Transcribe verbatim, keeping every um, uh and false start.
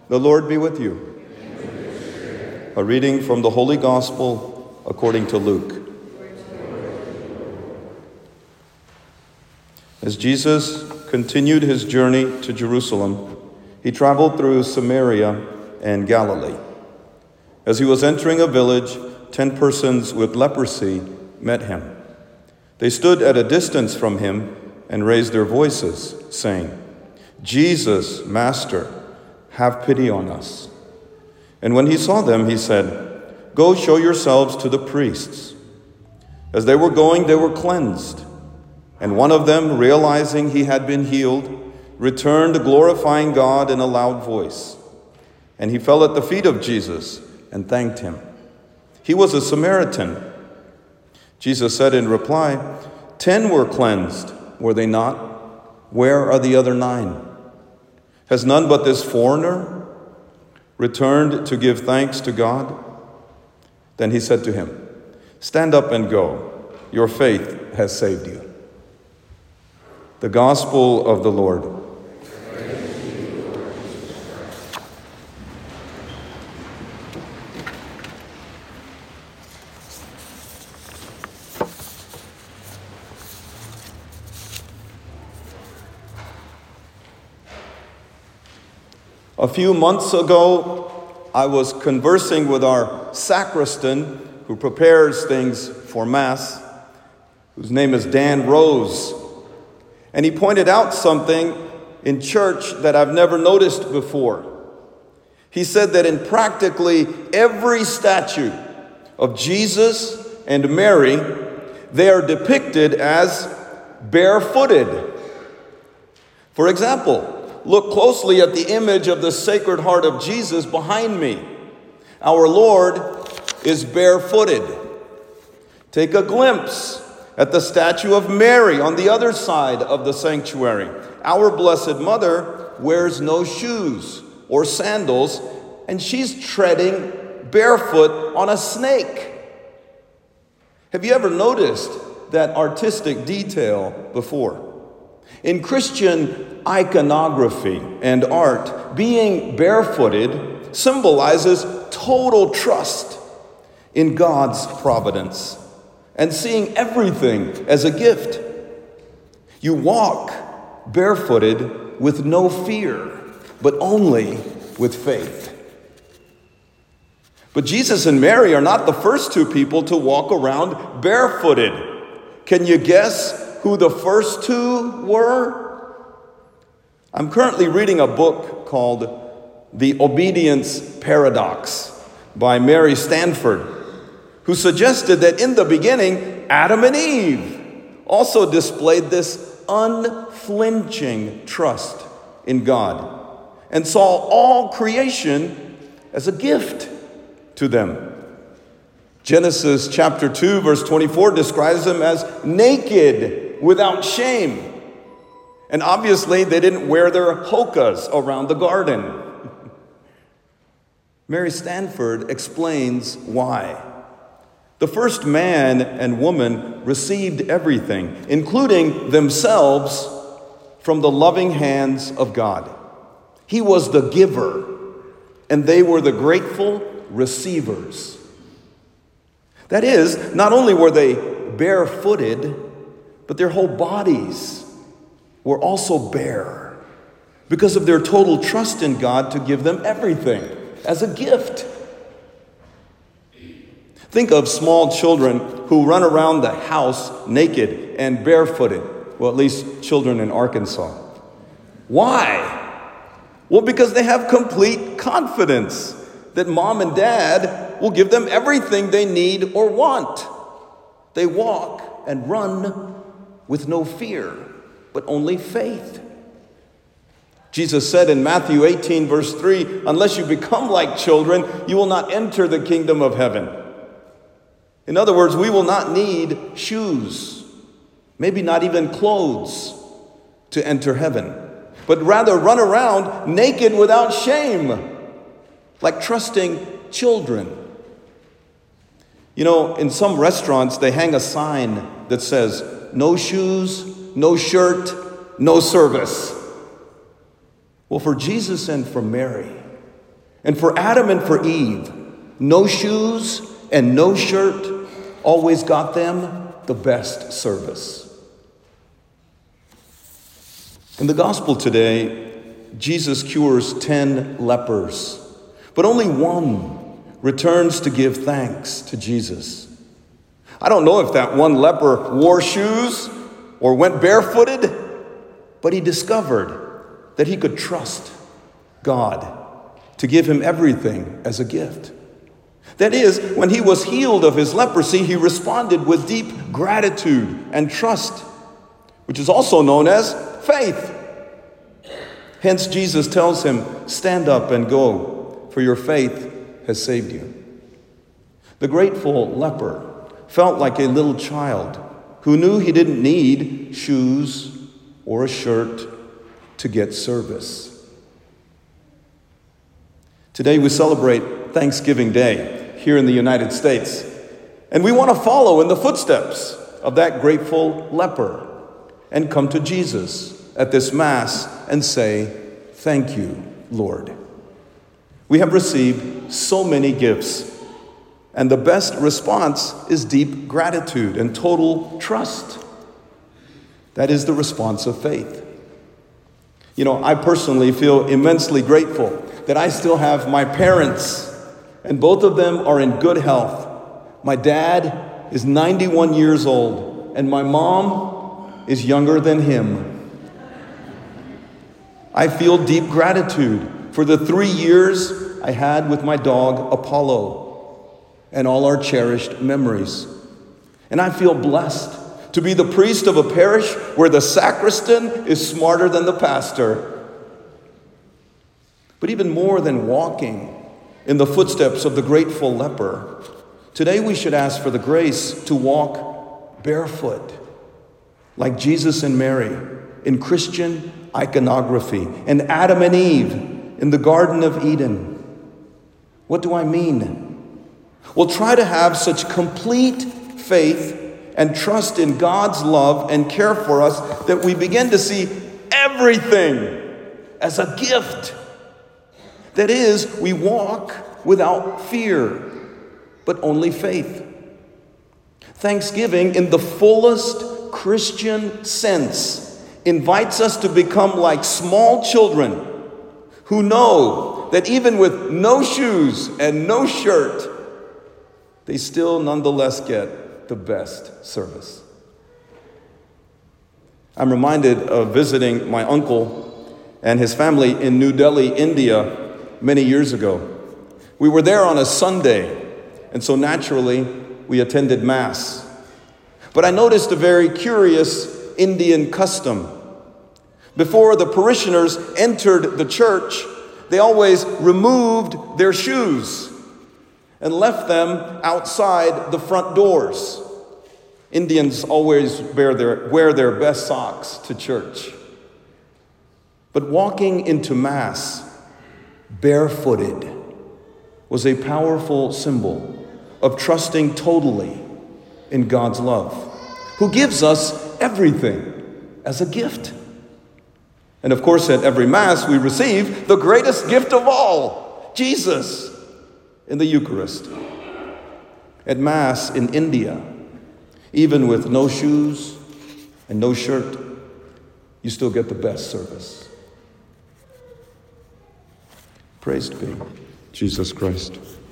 The Lord be with you. A reading from the Holy Gospel according to Luke. As Jesus continued his journey to Jerusalem, he traveled through Samaria and Galilee. As he was entering a village, ten persons with leprosy met him. They stood at a distance from him and raised their voices, saying, "Jesus, Master, have pity on us." And when he saw them, he said, "Go show yourselves to the priests." As they were going, they were cleansed. And one of them, realizing he had been healed, returned glorifying God in a loud voice. And he fell at the feet of Jesus and thanked him. He was a Samaritan. Jesus said in reply, "Ten were cleansed, were they not? Where are the other nine? Has none but this foreigner returned to give thanks to God?" Then he said to him, "Stand up and go. Your faith has saved you." The Gospel of the Lord. A few months ago, I was conversing with our sacristan who prepares things for Mass, whose name is Dan Rose. And he pointed out something in church that I've never noticed before. He said that in practically every statue of Jesus and Mary, they are depicted as barefooted. For example, look closely at the image of the Sacred Heart of Jesus behind me. Our Lord is barefooted. Take a glimpse at the statue of Mary on the other side of the sanctuary. Our Blessed Mother wears no shoes or sandals, and she's treading barefoot on a snake. Have you ever noticed that artistic detail before? In Christian iconography and art, being barefooted symbolizes total trust in God's providence and seeing everything as a gift. You walk barefooted with no fear, but only with faith. But Jesus and Mary are not the first two people to walk around barefooted. Can you guess who the first two were? I'm currently reading a book called The Obedience Paradox by Mary Stanford, who suggested that in the beginning, Adam and Eve also displayed this unflinching trust in God and saw all creation as a gift to them. Genesis chapter two, verse twenty-four describes them as naked, without shame. And obviously, they didn't wear their hokas around the garden. Mary Stanford explains why. The first man and woman received everything, including themselves, from the loving hands of God. He was the giver, and they were the grateful receivers. That is, not only were they barefooted, but their whole bodies were also bare because of their total trust in God to give them everything as a gift. Think of small children who run around the house naked and barefooted. Well, at least children in Arkansas. Why? Well, because they have complete confidence that mom and dad will give them everything they need or want. They walk and run with no fear, but only faith. Jesus said in Matthew eighteen, verse three, "Unless you become like children, you will not enter the kingdom of heaven." In other words, we will not need shoes, maybe not even clothes, to enter heaven, but rather run around naked without shame, like trusting children. You know, in some restaurants, they hang a sign that says, "No shoes, no shirt, no service." Well, for Jesus and for Mary, And for Adam and for Eve, no shoes and no shirt always got them the best service. In the gospel today, Jesus cures ten lepers, but only one returns to give thanks to Jesus. I don't know if that one leper wore shoes or went barefooted, but he discovered that he could trust God to give him everything as a gift. That is, when he was healed of his leprosy, he responded with deep gratitude and trust, which is also known as faith. Hence, Jesus tells him, "Stand up and go, for your faith has saved you." The grateful leper felt like a little child who knew he didn't need shoes or a shirt to get service. Today we celebrate Thanksgiving Day here in the United States, and we want to follow in the footsteps of that grateful leper and come to Jesus at this Mass and say, "Thank you, Lord." We have received so many gifts, and the best response is deep gratitude and total trust. That is the response of faith. You know, I personally feel immensely grateful that I still have my parents, and both of them are in good health. My dad is ninety-one years old, and my mom is younger than him. I feel deep gratitude for the three years I had with my dog, Apollo, and all our cherished memories. And I feel blessed to be the priest of a parish where the sacristan is smarter than the pastor. But even more than walking in the footsteps of the grateful leper, today we should ask for the grace to walk barefoot, like Jesus and Mary in Christian iconography, and Adam and Eve in the Garden of Eden. What do I mean? We'll try to have such complete faith and trust in God's love and care for us that we begin to see everything as a gift. That is, we walk without fear, but only faith. Thanksgiving, in the fullest Christian sense, invites us to become like small children who know that even with no shoes and no shirt, they still nonetheless get the best service. I'm reminded of visiting my uncle and his family in New Delhi, India, many years ago. We were there on a Sunday, and so naturally we attended Mass. But I noticed a very curious Indian custom. Before the parishioners entered the church, they always removed their shoes and left them outside the front doors. Indians always wear their, wear their best socks to church. But walking into Mass barefooted was a powerful symbol of trusting totally in God's love, who gives us everything as a gift. And of course, at every Mass, we receive the greatest gift of all, Jesus, in the Eucharist. At Mass in India, even with no shoes and no shirt, you still get the best service. Praised be Jesus Christ.